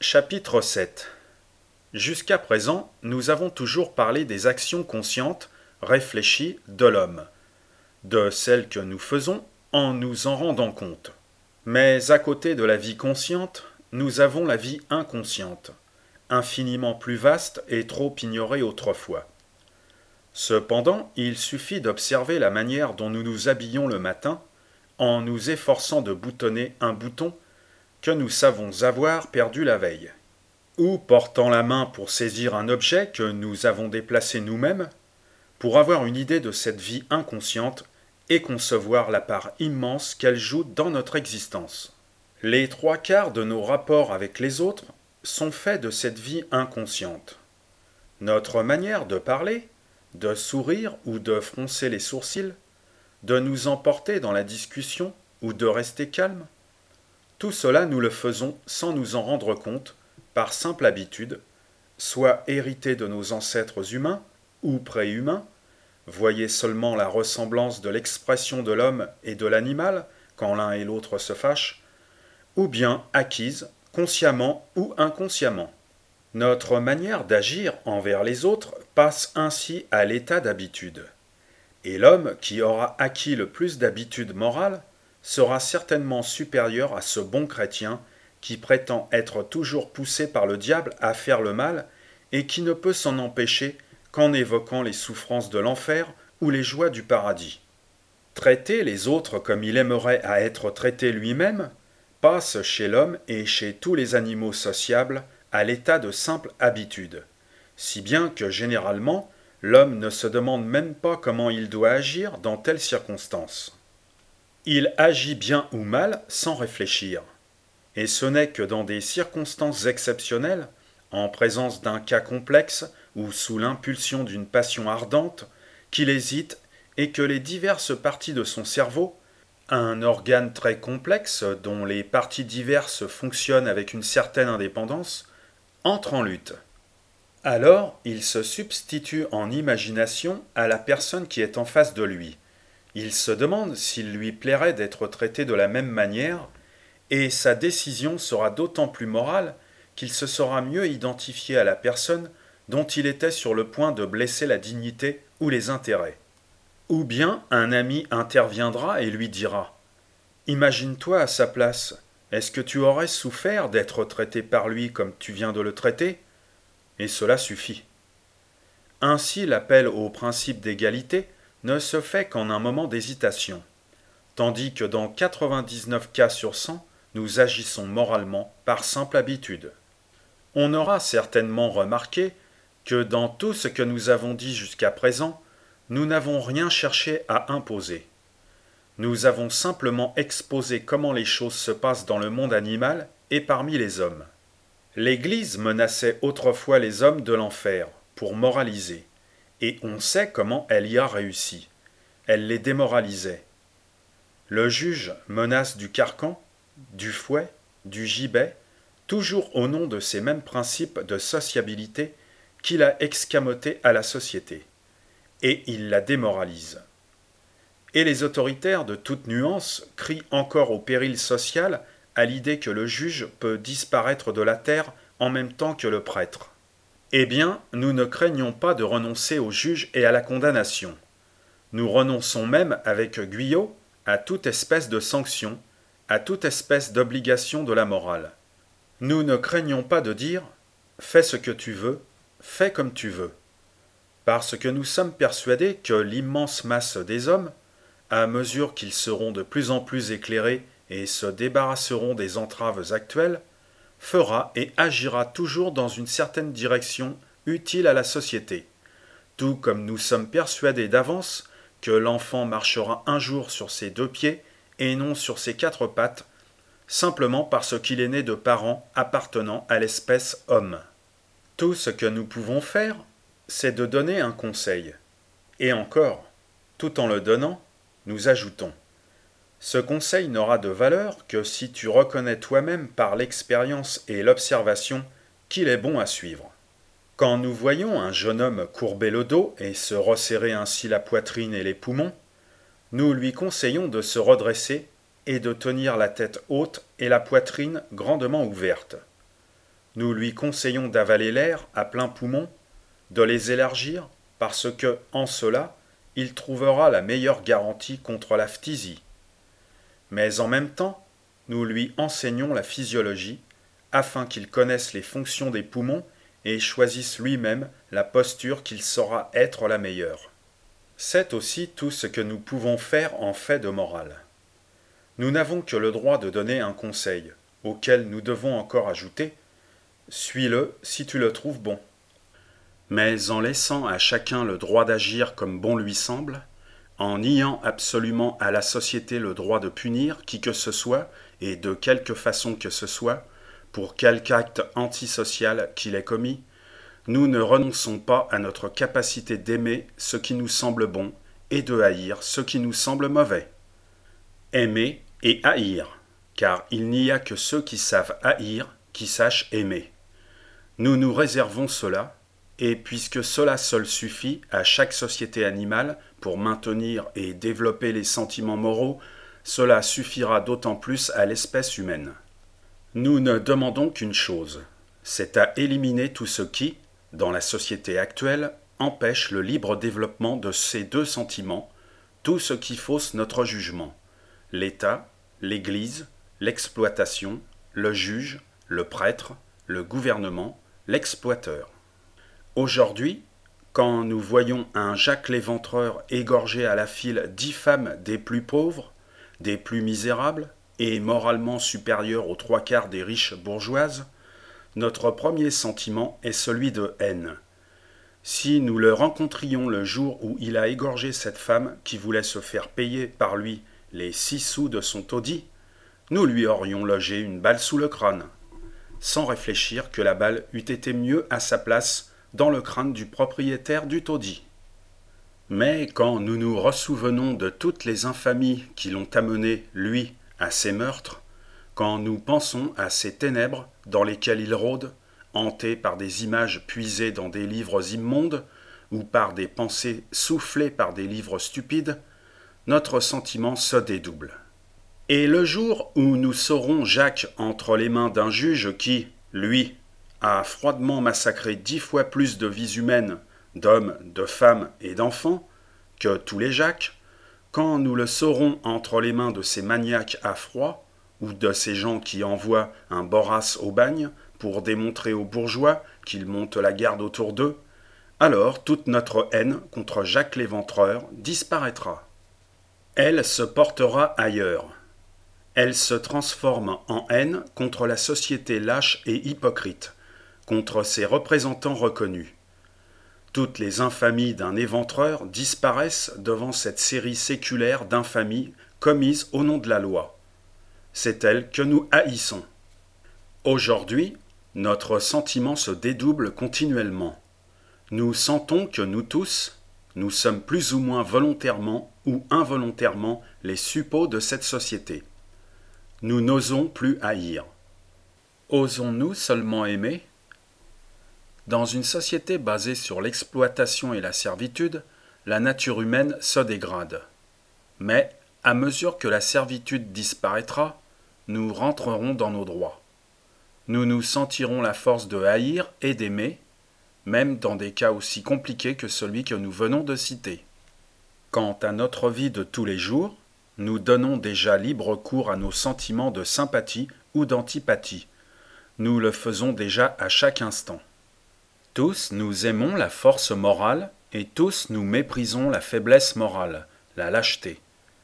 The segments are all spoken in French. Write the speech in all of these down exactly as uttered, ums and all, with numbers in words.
Chapitre sept. Jusqu'à présent, nous avons toujours parlé des actions conscientes, réfléchies de l'homme, de celles que nous faisons en nous en rendant compte. Mais à côté de la vie consciente, nous avons la vie inconsciente, infiniment plus vaste et trop ignorée autrefois. Cependant, il suffit d'observer la manière dont nous nous habillons le matin, en nous efforçant de boutonner un bouton que nous savons avoir perdu la veille, ou portant la main pour saisir un objet que nous avons déplacé nous-mêmes, pour avoir une idée de cette vie inconsciente et concevoir la part immense qu'elle joue dans notre existence. Les trois quarts de nos rapports avec les autres sont faits de cette vie inconsciente. Notre manière de parler, de sourire ou de froncer les sourcils, de nous emporter dans la discussion ou de rester calme, tout cela nous le faisons sans nous en rendre compte, par simple habitude, soit hérité de nos ancêtres humains ou préhumains, voyez seulement la ressemblance de l'expression de l'homme et de l'animal quand l'un et l'autre se fâchent, ou bien acquise, consciemment ou inconsciemment. Notre manière d'agir envers les autres passe ainsi à l'état d'habitude. Et l'homme qui aura acquis le plus d'habitude morale sera certainement supérieur à ce bon chrétien qui prétend être toujours poussé par le diable à faire le mal et qui ne peut s'en empêcher qu'en évoquant les souffrances de l'enfer ou les joies du paradis. Traiter les autres comme il aimerait à être traité lui-même passe chez l'homme et chez tous les animaux sociables à l'état de simple habitude, si bien que généralement l'homme ne se demande même pas comment il doit agir dans telles circonstances. Il agit bien ou mal sans réfléchir. Et ce n'est que dans des circonstances exceptionnelles, en présence d'un cas complexe ou sous l'impulsion d'une passion ardente, qu'il hésite et que les diverses parties de son cerveau, un organe très complexe dont les parties diverses fonctionnent avec une certaine indépendance, entrent en lutte. Alors, il se substitue en imagination à la personne qui est en face de lui. Il se demande s'il lui plairait d'être traité de la même manière, et sa décision sera d'autant plus morale qu'il se sera mieux identifié à la personne dont il était sur le point de blesser la dignité ou les intérêts. Ou bien un ami interviendra et lui dira « Imagine-toi à sa place, est-ce que tu aurais souffert d'être traité par lui comme tu viens de le traiter ?» Et cela suffit. Ainsi l'appel au principe d'égalité ne se fait qu'en un moment d'hésitation, tandis que dans quatre-vingt-dix-neuf cas sur cent, nous agissons moralement par simple habitude. On aura certainement remarqué que dans tout ce que nous avons dit jusqu'à présent, nous n'avons rien cherché à imposer. Nous avons simplement exposé comment les choses se passent dans le monde animal et parmi les hommes. L'Église menaçait autrefois les hommes de l'enfer pour moraliser, et on sait comment elle y a réussi. Elle les démoralisait. Le juge menace du carcan, du fouet, du gibet, toujours au nom de ces mêmes principes de sociabilité qu'il a escamotés à la société. Et il la démoralise. Et les autoritaires de toute nuance crient encore au péril social à l'idée que le juge peut disparaître de la terre en même temps que le prêtre. Eh bien, nous ne craignons pas de renoncer au juge et à la condamnation. Nous renonçons même avec Guyot à toute espèce de sanction, à toute espèce d'obligation de la morale. Nous ne craignons pas de dire « fais ce que tu veux, fais comme tu veux », parce que nous sommes persuadés que l'immense masse des hommes, à mesure qu'ils seront de plus en plus éclairés et se débarrasseront des entraves actuelles, fera et agira toujours dans une certaine direction utile à la société, tout comme nous sommes persuadés d'avance que l'enfant marchera un jour sur ses deux pieds et non sur ses quatre pattes, simplement parce qu'il est né de parents appartenant à l'espèce homme. Tout ce que nous pouvons faire, c'est de donner un conseil. Et encore, tout en le donnant, nous ajoutons « Ce conseil n'aura de valeur que si tu reconnais toi-même par l'expérience et l'observation qu'il est bon à suivre. » Quand nous voyons un jeune homme courber le dos et se resserrer ainsi la poitrine et les poumons, nous lui conseillons de se redresser et de tenir la tête haute et la poitrine grandement ouverte. Nous lui conseillons d'avaler l'air à plein poumon, de les élargir, parce que, en cela, il trouvera la meilleure garantie contre la phtisie. Mais en même temps, nous lui enseignons la physiologie, afin qu'il connaisse les fonctions des poumons et choisisse lui-même la posture qu'il saura être la meilleure. C'est aussi tout ce que nous pouvons faire en fait de morale. Nous n'avons que le droit de donner un conseil, auquel nous devons encore ajouter « suis-le si tu le trouves bon ». Mais en laissant à chacun le droit d'agir comme bon lui semble, en niant absolument à la société le droit de punir qui que ce soit, et de quelque façon que ce soit, pour quelque acte antisocial qu'il ait commis, nous ne renonçons pas à notre capacité d'aimer ce qui nous semble bon et de haïr ce qui nous semble mauvais. Aimer et haïr, car il n'y a que ceux qui savent haïr qui sachent aimer. Nous nous réservons cela, et puisque cela seul suffit à chaque société animale pour maintenir et développer les sentiments moraux, cela suffira d'autant plus à l'espèce humaine. Nous ne demandons qu'une chose, c'est à éliminer tout ce qui, dans la société actuelle, empêche le libre développement de ces deux sentiments, tout ce qui fausse notre jugement. L'État, l'Église, l'exploitation, le juge, le prêtre, le gouvernement, l'exploiteur. Aujourd'hui, quand nous voyons un Jacques l'Éventreur égorger à la file dix femmes des plus pauvres, des plus misérables, et moralement supérieures aux trois quarts des riches bourgeoises, notre premier sentiment est celui de haine. Si nous le rencontrions le jour où il a égorgé cette femme qui voulait se faire payer par lui les six sous de son taudis, nous lui aurions logé une balle sous le crâne, sans réfléchir que la balle eût été mieux à sa place dans le crâne du propriétaire du taudis. Mais quand nous nous ressouvenons de toutes les infamies qui l'ont amené, lui, à ces meurtres, quand nous pensons à ces ténèbres dans lesquelles il rôde, hanté par des images puisées dans des livres immondes, ou par des pensées soufflées par des livres stupides, notre sentiment se dédouble. Et le jour où nous saurons Jacques entre les mains d'un juge qui, lui, a froidement massacré dix fois plus de vies humaines, d'hommes, de femmes et d'enfants, que tous les Jacques, quand nous le saurons entre les mains de ces maniaques à froid, ou de ces gens qui envoient un Boras au bagne pour démontrer aux bourgeois qu'ils montent la garde autour d'eux, alors toute notre haine contre Jacques l'Éventreur disparaîtra. Elle se portera ailleurs. Elle se transforme en haine contre la société lâche et hypocrite, contre ses représentants reconnus. Toutes les infamies d'un éventreur disparaissent devant cette série séculaire d'infamies commises au nom de la loi. C'est elle que nous haïssons. Aujourd'hui, notre sentiment se dédouble continuellement. Nous sentons que nous tous, nous sommes plus ou moins volontairement ou involontairement les suppôts de cette société. Nous n'osons plus haïr. Osons-nous seulement aimer ? Dans une société basée sur l'exploitation et la servitude, la nature humaine se dégrade. Mais, à mesure que la servitude disparaîtra, nous rentrerons dans nos droits. Nous nous sentirons la force de haïr et d'aimer, même dans des cas aussi compliqués que celui que nous venons de citer. Quant à notre vie de tous les jours, nous donnons déjà libre cours à nos sentiments de sympathie ou d'antipathie. Nous le faisons déjà à chaque instant. Tous nous aimons la force morale et tous nous méprisons la faiblesse morale, la lâcheté.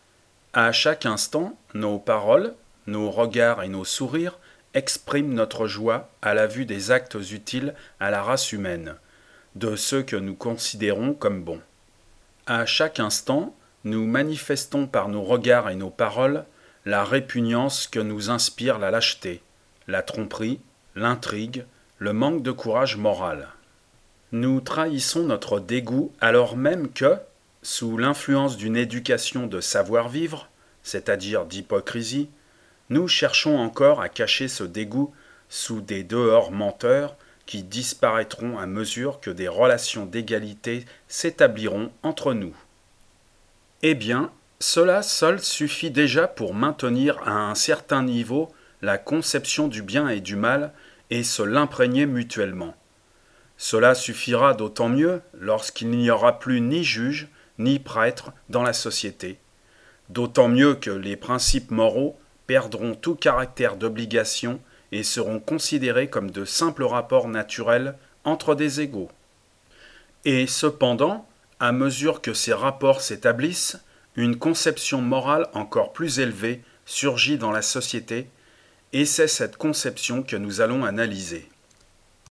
À chaque instant, nos paroles, nos regards et nos sourires expriment notre joie à la vue des actes utiles à la race humaine, de ceux que nous considérons comme bons. À chaque instant, nous manifestons par nos regards et nos paroles la répugnance que nous inspire la lâcheté, la tromperie, l'intrigue, le manque de courage moral. Nous trahissons notre dégoût alors même que, sous l'influence d'une éducation de savoir-vivre, c'est-à-dire d'hypocrisie, nous cherchons encore à cacher ce dégoût sous des dehors menteurs qui disparaîtront à mesure que des relations d'égalité s'établiront entre nous. Eh bien, cela seul suffit déjà pour maintenir à un certain niveau la conception du bien et du mal et se l'imprégner mutuellement. Cela suffira d'autant mieux lorsqu'il n'y aura plus ni juge ni prêtre dans la société, d'autant mieux que les principes moraux perdront tout caractère d'obligation et seront considérés comme de simples rapports naturels entre des égaux. Et cependant, à mesure que ces rapports s'établissent, une conception morale encore plus élevée surgit dans la société, et c'est cette conception que nous allons analyser.